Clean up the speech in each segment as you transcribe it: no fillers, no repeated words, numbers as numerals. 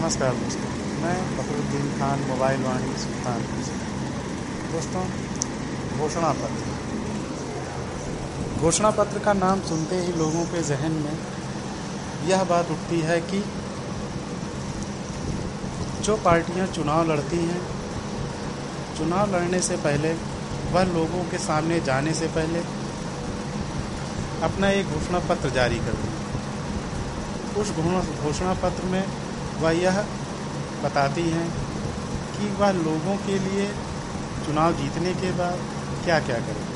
नमस्कार दोस्तों, मैं फखरुद्दीन खान, मोबाइल वाणी सुल्तानपुर से। दोस्तों, घोषणा पत्र। घोषणा पत्र का नाम सुनते ही लोगों के जहन में यह बात उठती है कि जो पार्टियां चुनाव लड़ती हैं, चुनाव लड़ने से पहले वह लोगों के सामने जाने से पहले अपना एक घोषणा पत्र जारी करती हैं। उस घोषणा पत्र में वह यह बताती हैं कि वह लोगों के लिए चुनाव जीतने के बाद क्या क्या करेंगे,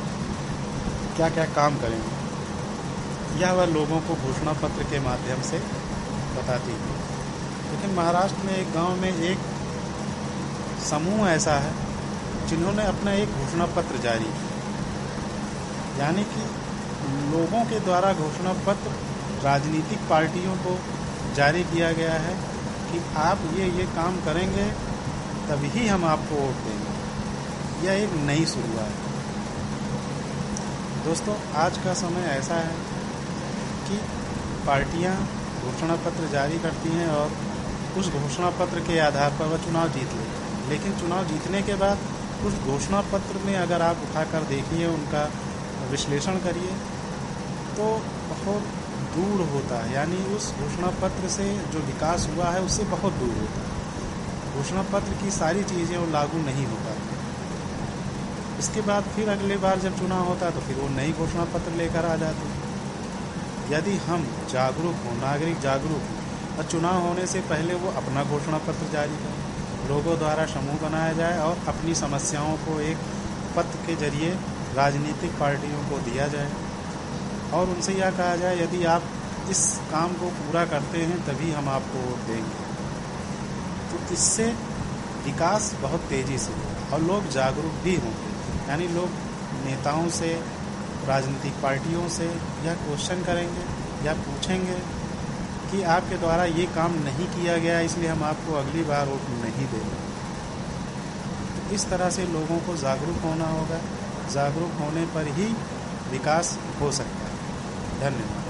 क्या क्या काम करेंगे, यह वह लोगों को घोषणा पत्र के माध्यम से बताती है। लेकिन महाराष्ट्र में एक गांव में एक समूह ऐसा है जिन्होंने अपना एक घोषणा पत्र जारी किया, यानी कि लोगों के द्वारा घोषणा पत्र राजनीतिक पार्टियों को जारी किया गया है कि आप ये काम करेंगे तभी हम आपको वोट देंगे। यह एक नई शुरुआत है। दोस्तों, आज का समय ऐसा है कि पार्टियां घोषणा पत्र जारी करती हैं और उस घोषणा पत्र के आधार पर वह चुनाव जीत लेती हैं। लेकिन चुनाव जीतने के बाद उस घोषणा पत्र में अगर आप उठाकर देखिए, उनका विश्लेषण करिए, तो बहुत दूर होता है। यानी उस घोषणा पत्र से जो विकास हुआ है उससे बहुत दूर होता है। घोषणा पत्र की सारी चीज़ें वो लागू नहीं हो पाती। इसके बाद फिर अगले बार जब चुनाव होता है तो फिर वो नई घोषणा पत्र लेकर आ जाते हैं। यदि हम जागरूक हों, नागरिक जागरूक हों और चुनाव होने से पहले वो अपना घोषणा पत्र जारी करें, लोगों द्वारा समूह बनाया जाए और अपनी समस्याओं को एक पत्र के जरिए राजनीतिक पार्टियों को दिया जाए और उनसे यह कहा जाए, यदि आप इस काम को पूरा करते हैं तभी हम आपको वोट देंगे। तो इससे विकास बहुत तेज़ी से होगा और लोग जागरूक भी होंगे। यानी लोग नेताओं से, राजनीतिक पार्टियों से यह क्वेश्चन करेंगे या पूछेंगे कि आपके द्वारा ये काम नहीं किया गया, इसलिए हम आपको अगली बार वोट नहीं देंगे। तो इस तरह से लोगों को जागरूक होना होगा। जागरूक होने पर ही विकास हो सकता है। धन्यवाद।